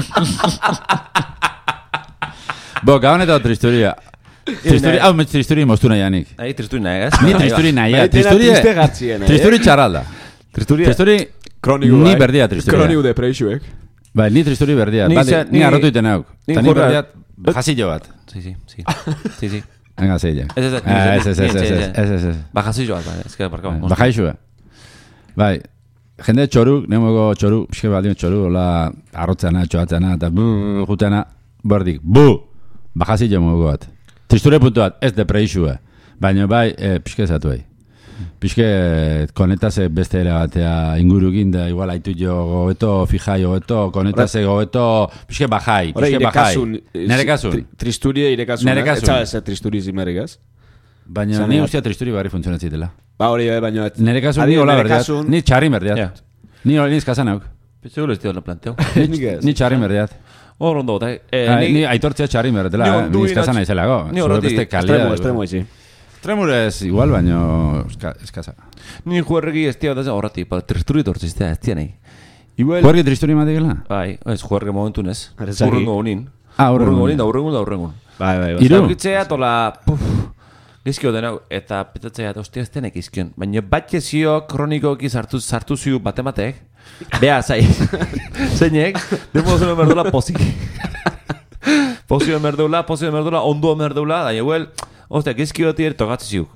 Gabon eta tristuria. Hau, tristuri moztu nahi anik. Tristuri nahi, ez? Ni tristuri nahi, tristuri txarralda. Tristuri ni berdia tristuria. Kroniu depreisuek. Bai, ni tristuri berdia. Ni arrotu iten hauk. Eta ni berdia jasillo bat. Sí. Venga, zeila. Ez. Ba, jasillo bat, ez que parkau. Ba, jaixua. Bai. jende txoruk, nemoko txoruk, pixke baldion txoruk, hola, arrotzana, txoatzana, eta jutena, bordik, bajazio mogo bat. Tristure puntu bat, ez depreisue, baina bai, pixke zatu bai. Pixke konetase beste era batea ingurukin da igual aitu jo gobeto, fijai gobeto, konetase gobeto, pixke bajai, pixke bajai. Nere kasun. Tristurie irekasun. Nere kasun. Etza ez tristuri zimerrik ez? Baina ni ustea tristuri barri funtzionatzitela. Ba hori, baina... Nere kasun ni hola berdeat, ni txarri berdeat. Ni hori nizkazanauk. Pitzu gulo ez dira planteo. Ni txarri berdeat. Hor ondo, ni aitortzea txarri berdetela, ni nizkazana izelago. Ni horretik, extremo ezi. Tremurez igual, baino eskasa. Ni juerregi ez dira da horretik, tristuri tortziztea ez dira nahi. Juergi tristuri matikela? Bai, ez juerge momentu nez. Arezaki. Urrengo honin. Urrengo honin da urrengun. Bai. Iru? Zauritzea tola, gizkio denau, eta petatzea eta hostia ez denek izkion. Baina batxe zio kronikoki sartu ziu batematek, beha, zeinek, demo zuen merdola pozik. Pozio merdola, ondo merdola, da eguel, hostia, gizkio tier togatzi ziuk.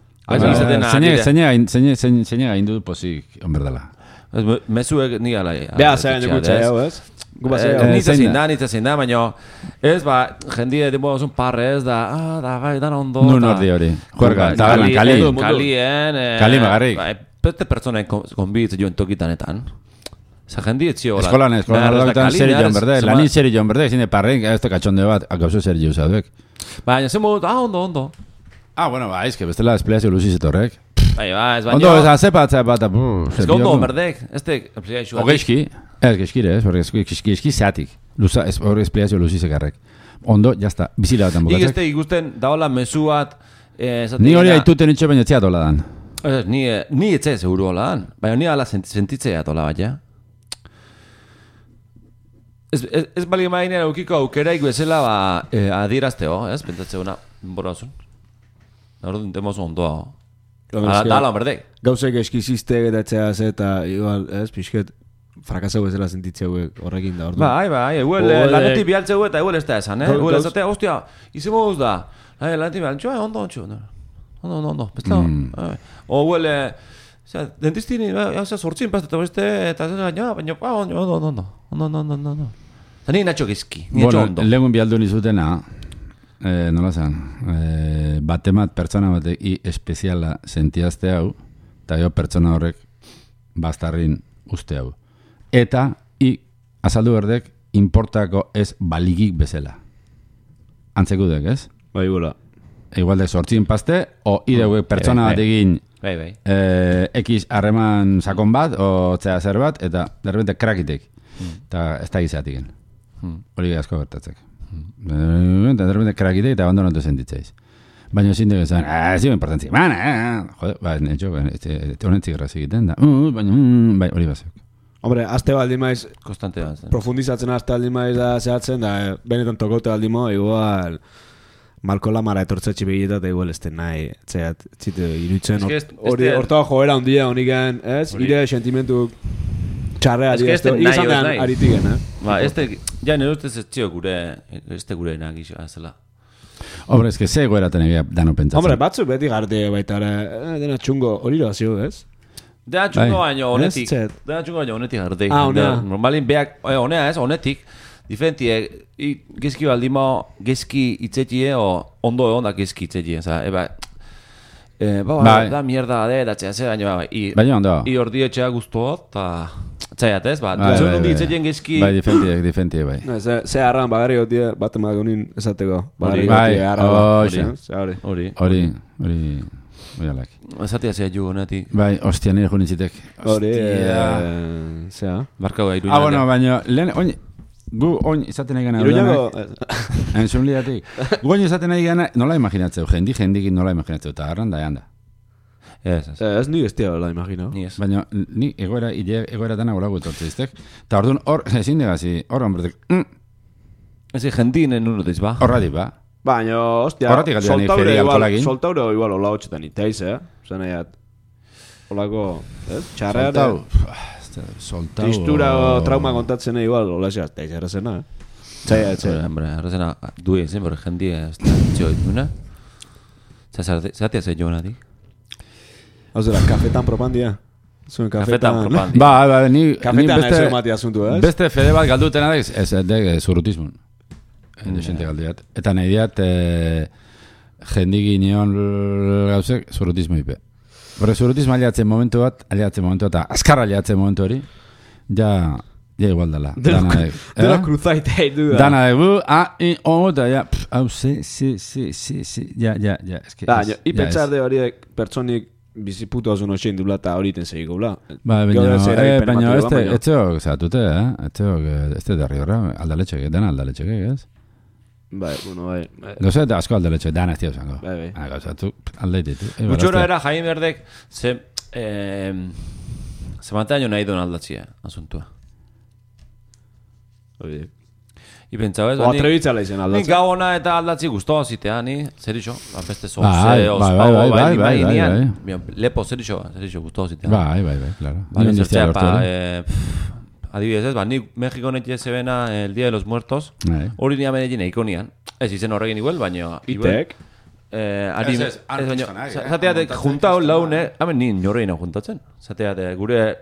Zeine gaindu pozik, onberdala. Mezuek ni ala. Beha, zein dukutza, ez? Nitza da, baina ez, jendie demo zun parre ez da, da gai, dan ondo. Nun ordi hori. Juerga, tabernan, Kalien. Kali magarrik. Beste pertsonen konbitz joen tokitanetan. Za jendie etzio hola. Eskolan ordoketan seri joan berde, lanin seri joan berde, zine parrein, ez da katxonde bat, akauzo seri jau zaduek. Baina, zen modu, ondo. Bueno, izke, bestela espliazio luzizet horrek. Bai, ez baina... Ondo, ez zepatzea bat, ez ondo, berdek, ez te... Ogeiski, ez geskire, geski zeatik. Hori espliazio luzizekarrek. Ondo, jazta, bizila batan bukatzek. Nik ez te ikusten, daola mesu bat... Ni hori haituten itxe baina etxeat hola dan. Ni etxe seguru hola dan, baina ni ala sentitzea hola bat, ja? Ez bali mainean eukiko aukeraik bezala adierazteo, ez? Pentatzeuna, borazun. Horren temoz ondoa. Dala, berdek. Gauzek eskiziztek eta etxeaz eta igual, ez, pixket frakasau ezela sentitzeu horrekin da, orduan. Bai, eguel lanetik bialtzeu eta eguel ez da esan, eguel ez da, hostia, izemo guz da. Lanetik bialtzeu, ondo, bezala. O eguel, dentistini, sortzin paztetu beste, eta ez da, baina, ondo. Ni natxo gizki, ni natxo ondo. Bueno, lehengun bialdu nizutena, nola zen, batemat pertsona batek espeziala sentiazte hau, eta jo pertsona horrek bastarrin uste hau. Eta azaldu berdek importako ez baligik bezala. Antzekudek, ez? Bai, gula. Igualdek sortzin pazte, o ideuek pertsona batekin X harreman sakon bat, o zea zer bat, eta derbente krakitek. Eta ez da gizeatiken. Hori asko bertatzek. Eta derbente krakitek eta abandonatu sentitzeiz. Baina ezin dugu esan, zigo importantzi. Joder, netxo, honetzik erraz egiten da. Baina, hori bazuk. Hombre, azte baldin maiz, konstante bat. profundizatzen azte baldin maiz da zehatzen, da benetan tokote baldin mo, igual... Marko Lamara etortzatxe begietat, eta igual ez den nahi, txitu irutzen, hortoa joera ondia honiken, ez? Ire sentimentu txarrea dira, izan den aritiken, Ba, ja nire ustez ez txio gure enak izan zela. Hombre, ez que ze goeraten egia dano pentsatzen. Hombre, batzuk beti garte baita, dena txungo hori doazio, ez? Dena txungo baino honetik garte. Normalin beak, honea ez, honetik, diferentie, gezki baldima, gezki itzetie, o ondo egon da gezki itzetie, da mierda da txea ze, baina ondo. I ordi etxea guztua, eta txaiat ez, zuen hundi itzetien gezki... Bai, diferentie, bai. Ze harran bagarri gotia, bat emago nin esateko. Hori, alak. Esatia zea ju honetik. Bai, ostia, nire junitzitek. Hori, zea. Barkau gai iruñatea. Bueno, baina, lehen, gu oin izaten nahi gana entzun lidatik. Gu oin izaten nahi gana, nola imaginatzeu, jendik nola imaginatzeu, eta garran da eanda. Ez ni bestia hola imaginau. Baina, ni egoera dana golago etortziztek. Eta orduan, ezin degazi, hor honbertek, ez jendinen urutiz, ba? Horratik, ba? Baina, ostia, soltaure igual hola hotxetan iteiz, Zena jat, holako, txarreare. Soltau... Tristura o trauma kontatzen igual, hola xeaz, teiz errazena, Txaia, errazena, due zen, bore jendia, txio dituna. Zatea zei joan adik. Hau zera, kafetan propandia? Zuen Kafetan kafetan. propagandi. Ba, ni Kafetan beste ez emati asuntu, ez? beste fede bat galdutena da, ez de zurrutismun. Desente galdiat. Eta nahi diat, jendik ineon gauzek zurrutismo ipe. Horre, zurrutismo aliatzen momentu bat, eta azkar aliatzen momentu hori, ja igual dela. Dela cruzaita du da. Dana dugu, eta ja, hau, ja, eski. I pentsar de horiek pertsonik biziputu azun oxein dula eta hori ten segiko bla. Baina, etxeok zatute, ez derri horra, aldaletxek, dana aldaletxek, ez? Bai, bueno, bai. Gauza eta asko aldaletxek, dana ez tio zango. Bai. Gauzatu, aldeitit. Gutxora era Jaime Berdek ze manteaino nahi duen aldatzia, asuntua. Hori. I pentsau ez, Atrebitzala izen aldatzea. Ni gabona eta aldatzi guztoa zitea, ni, zer iso, beste zoze, Bai, lepo, zer iso, guztoa zitea. Bai, claro. Adibidez ez, ni Mexiko netxe zebena el Día de los Muertos, hori nia menegin eikonian, ez izen horregin igual, baina... Itek? Zateatek juntau laune, hamen ni norreina juntatzen. Zateatek gure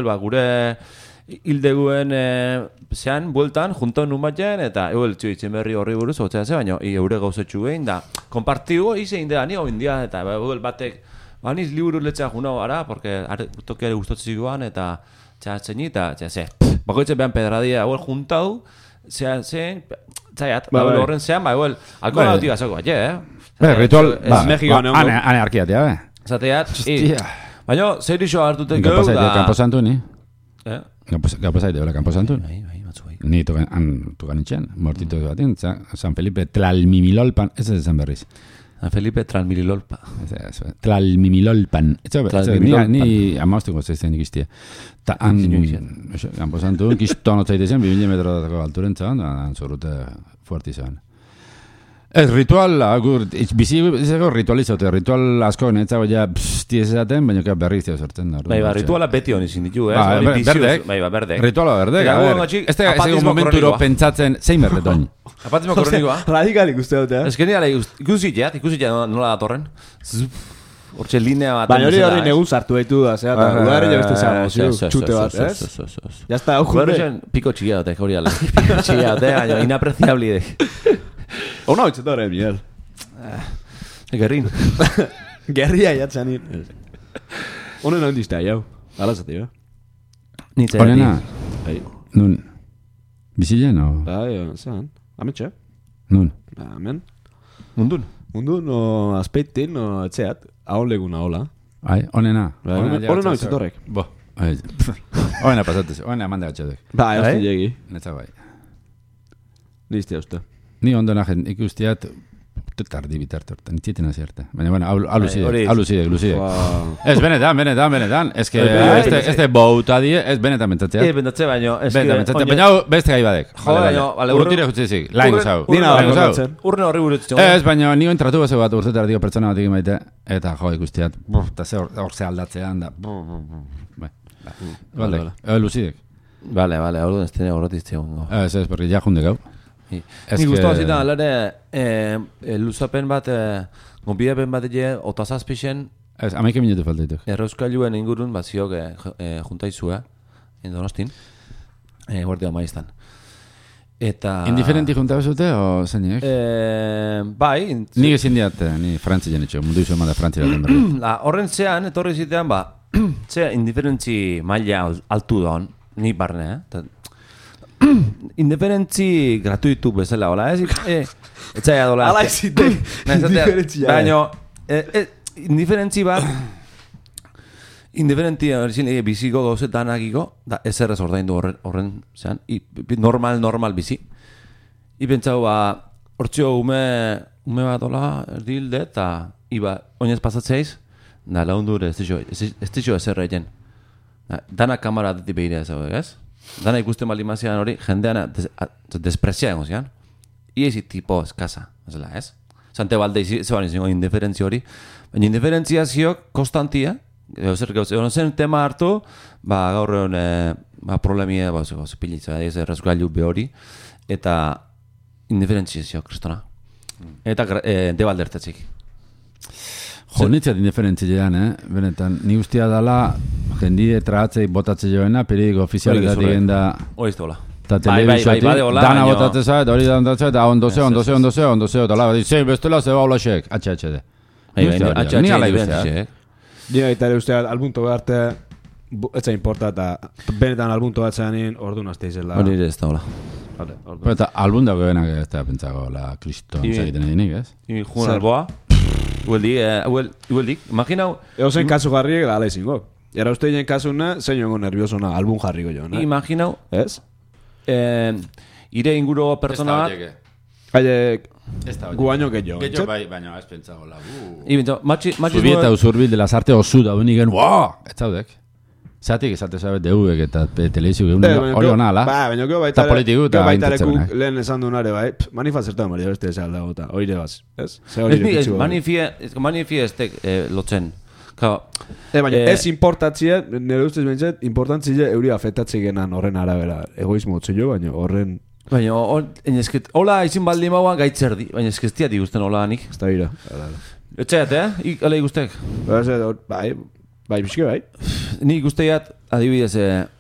hildeguen zean, bueltan, juntau nun batzen, eta eguel txuitzen berri horri buruz, otzea ze, baina eure gauzetxu gehin, da, kompartigo izein da, ni hau india, eta eguel batek, niz liburu letzea junau gara, porque tokiare gustotzikoan, eta txatzen eta ze, bakoitzen behan pedradia, eguel juntau, zean, zaiat, horren zean, eguel, alkohola dutik azoko bat, ritual, ane arkiatea, zateat, baina, zer iso hartutek gau, da... Kamposantu, ni? Kamposaite, Kamposantun? Bai, batzu bai. Ni tukan itxean, mortito batin, San Felipe Tlalmimilolpan, ez ez berriz. San Felipe Tlalmimilolpa. Tlalmimilolpan. Ni amaustuko zeizten ikistia. Ta Kamposantun, kiston otzaitezen, 2000 metrodako alturen txaban, zorrute fuertizan. Ez, ritual, bizi ritualizatu, ritual asko netzago ja tiezaten, baina berriz tio sortzen da. Bai, rituala beti honi zinditu, berdek. Bai, berdek. Rituala berdek, a ber. Ez da momenturo pentsatzen, zein berdeton. Apatismo kronikoa. Radikalik uste dut, Ez geniala ikusitea nola datorren. Hortxe linea bat. Baina hori negu sartu baitu da, zera, eta udarri ja beste zara, txute bat, ez? Ya está, junte. Piko txia dute, hori ala. Piko txia dute, baina inapreciabli de. Ona hau txeta horrein, Miguel. Gerrin. Gerria jatzen nien. Honen hau diztea, jau. Ala zati, ba? Honena? Nun? Bizilen, o? Bai, zean. Ametxe? Nun? Amen. Mundun? Mundun, o azpeitin, o etxeat. Ahon leguna, hola. Ai, honena? Honen hau txetorrek. Bo. Honena pasatez, honena mande gatxetek. Bai, hau zilegi. Netza bai. Niztia uste. Ni ondo nahen ikustiat tardi bitarte hortan, itxiten aziarte. Baina, bueno, hau luzidek. Ez, benetan. Ez que, ez de bouta die, ez benetan bentatzea. Ez bentatzea, baina, ez que... Baina, hau beste gai badek. Urrutire jutzizik, lain gozau. Urne horri burutzen. Ez, baina, nio entratu bazo bat urtetar dio pertsona batik maite, eta jo, ikustiat, eta ze hor ze aldatzean da. Bai, luzidek. Vale, hau duen ez tene horretizte hongo. Ez, porque ja junde gau. Ni guztua zidan, alare, luzapen bat, gonbidapen bat ege, otazazpixen... Ez, amaike minutu faltaituk. Errauskailuen ingurun, bat ziok, juntaizua, Donostin, guardia maiztan. Eta... Indiferenti juntabe zute, o zeinek? Bai... Nik ezin diat, ni frantzien etxo, mundu izo emanda frantzia daten berri. Horren zean, etorri zitean, zea indiferentzi maila altu daun, ni barne, indiferentzi gratuitu bezala, hola, etxaia dola. Ala izite, indiferentzia. Baina, indiferentzi bat, indiferenti biziko gauzetanakiko, da ez errez ordaindu horren, zean, normal bizi. Ipentzau, hortzio ume bat dola, erdilde, eta oinez pasatzeiz, da laundur ez dixo ez erreien. Dana kamara dati behire ez hau, ez? Dana ikusten balimazian hori, jendean desprezia egon zian. Iezi tipo eskasa, ez? Zante balde zeban izango indiferentzia hori. Baina indiferentzia ziok konstantia, egon zen tema hartu, gaur egon problemia, zepilitza, ez errazgailu behori, eta indiferentzia ziok, kristona. Eta debaldertetzik. Nitzat indiferentzilean, benetan, ni ustia dala, jendide trahatzei botatze joena, periodiko ofizialetatik egin da... Hori izte hola. Eta telebizoetik, dana botatzen zait, hori da ondatzen, eta ondozeo, eta laga, zein bestela zeba holasek, HHD. Ni ala ibestea. Ni eta ere ustea, albunto beharte, etza importa, eta benetan albunto batzean ordu nazte izela. Hori ere ez da hola. Eta albundako benak ez da pentsako, la kriston egiten edinik, ez? I juan alboa, hueldik, imaginau... Zen kasu jarriek da ala izingo. Era uste jen kasuna, zein jongo nerviosona, albun jarriko jo, ne? Imaginau... Ez? Ire inguro pertsona bat... Haiek... Guaino que jo. Getxo bai, baina ez pentsago la... Zubieta usurbil de las arte osu da unigen, ez zaudek. Zatik esate zabet deuek eta televizio hori hona ala. Baina gero baita baitarekuk lehen esan duenare, bai. Manifa zertan maria beste esan dago eta hori baz. Ez? Manifiestek lotzen. Baina ez importatzie, nire ustez behintzat, importantzile euri afektatze genan horren arabera. Egoismo otzio, baina horren... Baina, hola izin baldi mauan gaitzerdi, baina eskestia diguzten hola nik. Ez da bira. Etxeat, ale igustek? Bai, bizke bai. Ni guztiat, adibidez,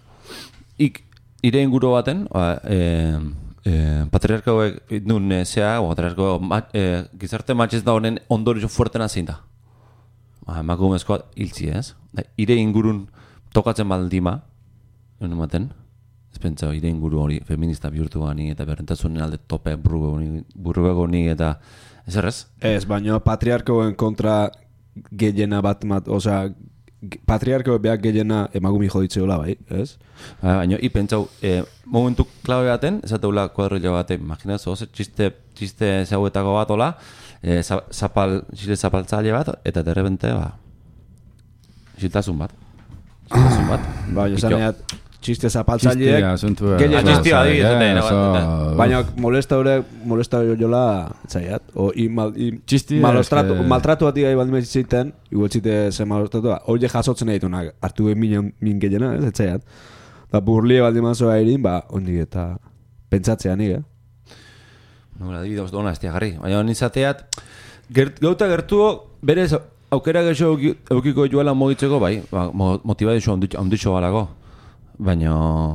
ire inguru baten, patriarkauek nun zea, gizarte matxez da honen ondorio fuertena zein da. Emakumezkoa hiltzi ez. Ire ingurun tokatzen baldima, ematen, ez pentsa, ire inguru hori feminista bihurtu gani eta berrentasunen alde tope burruego ni eta ez errez? Ez, baina patriarkauen kontra gehiena bat, osea, patriarko beak gehiena emagumi joditzeola, bai, ez? Baina, pentsau, momentu klabe baten, esateula kuadrilla baten, imaginaz, txiste zauetako bat, ola, txiste zapaltzaile bat, eta derrebente, xiltasun bat. Baina, zaneat, txiste zapaltzaileek, gehiena baina molesta jola, etzaiat, maltratu bat igai baldin beziten, igual txite zen maltratu, hori jasotzen egitunak, hartu min gehiena, ez etzaiat, eta burlie baldin mazoa erin, ondik eta pentsatzea nik, Nola, dibidez dona ez garri, baina nizateat, gauta gertuo, berez, aukera gexo eukiko joala mogitzeko, bai, motivazio onditxo balago. Baina...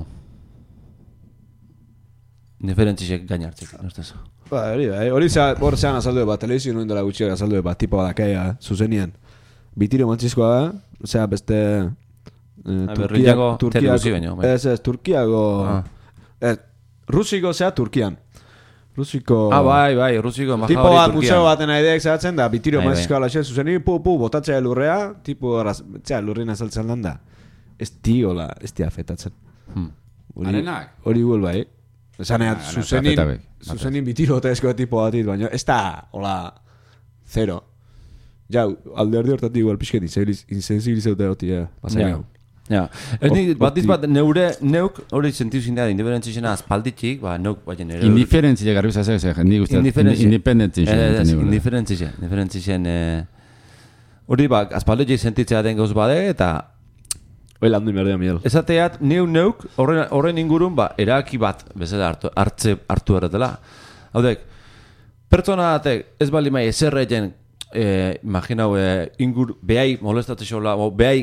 Diferentzisek gaina hartzek, nostez. Hori zean azaldu bat, televizio nuen dela gutxiak azaldu bat, tipo badakeia, zuzenien. Bitiro mantzizkoa da, osea, beste... Berriako televizi baino. Ez, Turkiago... Rusiko, osea, Turkian. Rusiko... Bai, Rusiko embajadori Turkian. Tipo bat, museo baten aideak zehatzen da, bitiro mantzizkoa laxen zuzenin, botatzea lurrea, tipo, lurrien azaltzen landa. Ez tiola, ez tia afetatzen. Arenak? Hori guel bai. Esaneat, zuzenin bitiro eta eskoa tipo batit, baina ez da, hola, zero. Ja, alde erdi hortatik igual pixket insensibilizauta hoti, pasaino. Ja, ez ni, bat neuk hori sentiu zindea, indiferentzizena azpalditxik, neuk baina nire... Indiferentzia garbi zazek, jendik usteat, indiferentzizien, hori azpalditxik sentitzea den gauz bade, eta... Hoi landu inberdea, Miguel. Esateat, neuk horren ingurun, eraki bat, bezala hartu erretela. Haudek, pertsona batek ez bali mai eserreien, imaginau, behai molestatzen xola, behai,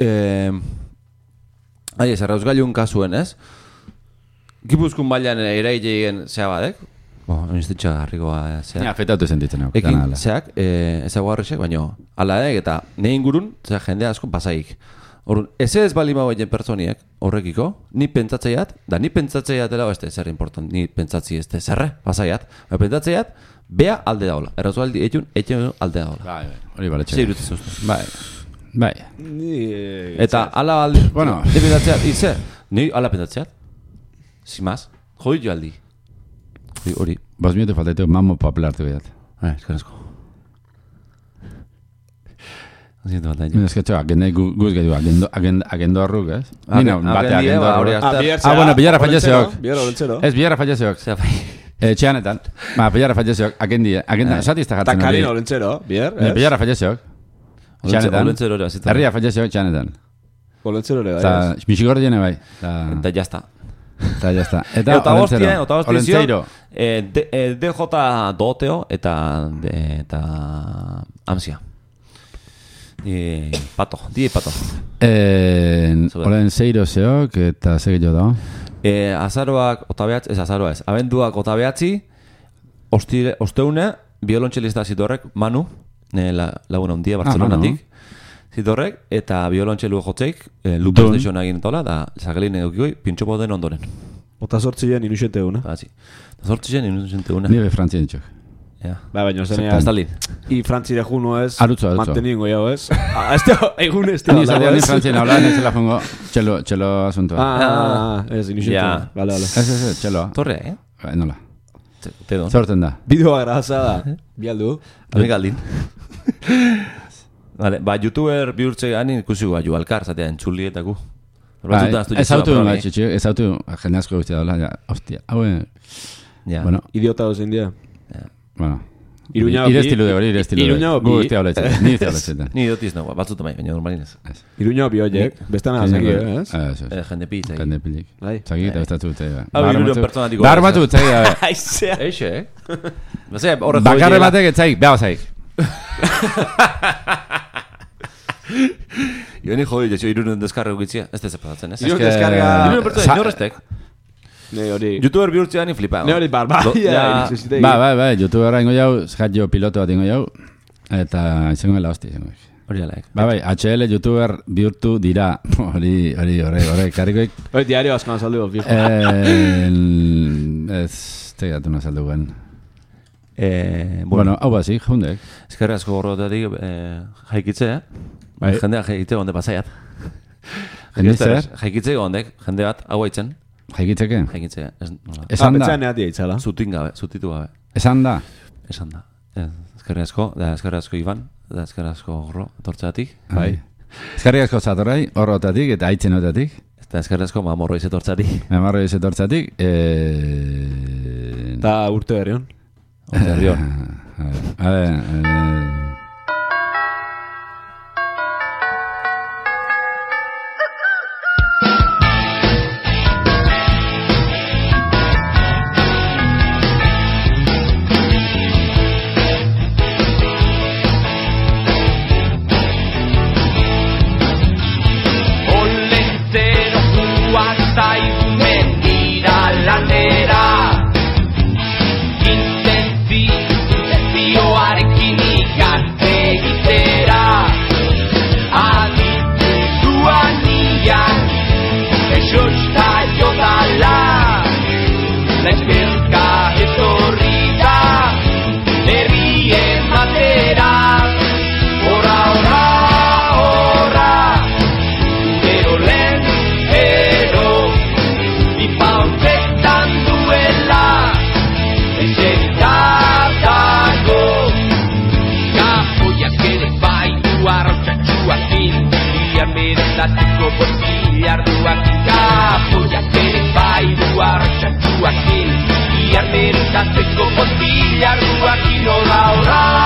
zerrauzgailun kasuen, ez? Gipuzkun bailan eraigeen zea badek, Oniztitxa garrikoa zeak. Afetatu sentitzen hau. Ekin zeak, ezaguarrexek, baina ala eta ne ingurun, jende asko pasaik. Orrun, ez bali mauen pertsoniek horrekiko, ni pentsatzeiat, da ni pentsatzeiat dela, ez zer important, ni pentsatzi ez zerre, pasaiat. Pentsatzeiat, bea alde daola. Errazualdi, etxun alde daola. Hori baletxe. Zer irutzi zuztu. Bai. Eta ala aldi, bueno, ni pentsatzeat, ize, ni ala pentsatzeat. Simaz, joi jo aldi. Hori. Bas miote faltaiteo mamo papel hartu behat. Eskerezko. Es que chaval, que guz gaitu agendo arruk, ez? Nina, bate agendo arruk. Bueno, Bilarra fallezeok. Ez Bilarra fallezeok. Txanetan. Bilarra fallezeok, agendia. Esatizta jartzen. Ta Karino Olentzero, Bilarra fallezeok. Txanetan. Herria fallezeok, txanetan. Olentzero ere, bai. Eta Mixigor diene bai. Eta jazta. Eta Olentzero. DJ Doteo eta Amsia. Pato, DJ Pato. Olen zeiro zeok eta zegio da. Azaroak otabeatzi, abenduak otabeatzi, osteune, biolontxelista zitorrek, Manu, laguna hundia Bartzelonatik, zitorrek, eta biolontxelu jotzeik, Lupus Station egin tola, da zagelin edukikoi, pintxopo den ondoren. Ota sortzilean inusente una. Sortzilean inusente una. Nire Frantzien txok. Baina zenean, i Frantzire juno ez, Arutzo. manteningo jau ez. Egun ez Ni zatean Frantzien habla, nezela fongo txelo asuntoa. Ez, inusente. Vale. Ez, txeloa. Torrea, Nola. Tedon. Zorten da. Bideoa graza da. Bialdu. Amigaldin. Vale, youtuber bihurtze gani ikusi guai, alkar, zatea, entzulietaku. Ez autu, jende asko guztia dola, hostia, hauen... Bueno. Idiota dozen dia. Bueno. Ire estilu de hori, ire estilu de hori. Gu guztia holetzen. Ni guztia holetzen. Ni idotiz nagoa, batzuta mai, baina normalinez. Iruñao bi horiek, bestan azaki, ez? Jende pitzak. Jende pilik. Zagik eta bestatu dute. Iruño pertsonatiko. Barbatu dute. Aizea. Eixe, Bakarre batek etzaik, beha zaik. Ioni jodi, jatxo, Iruño deskarrego gitzia, ez dezapatzen, ez? Iruño deskarga... Iruño pertsona, inorrestek. Ne hori... Youtuber bihurtzea ni flipa. Ne hori barbaria. Ba, youtubera ingo jau, skatio piloto bat ingo jau, eta izango dela hosti izango. Hori alaik. Ba, HL youtuber bihurtu dira, hori, karrikoik. Hori diario askan saldu fijo. Ez, tegatu nazaldu guen. Bueno, hau bazik, jundek. Eskerri asko gorrotatik jaikitze, jendea jaikitze gonde pasaiat. Jaikitze gondek, jende bat, hau haitzen. Jaikitzeke? Jaikitzea. Esan da? Betxean eatia itzala. Zutitu gabe. Esan da? Esan da. Eskerri asko Iban, da eskerri asko gorro, tortzatik. Bai. Eskerri asko zatorrai, horrotatik eta aitzenotatik. Eta eskerri asko mamorro izetortzatik. Mamorro izetortzatik. Eta urte herrion. Urte herrion. Armero, tateko, potilla, arduak, inola, ora.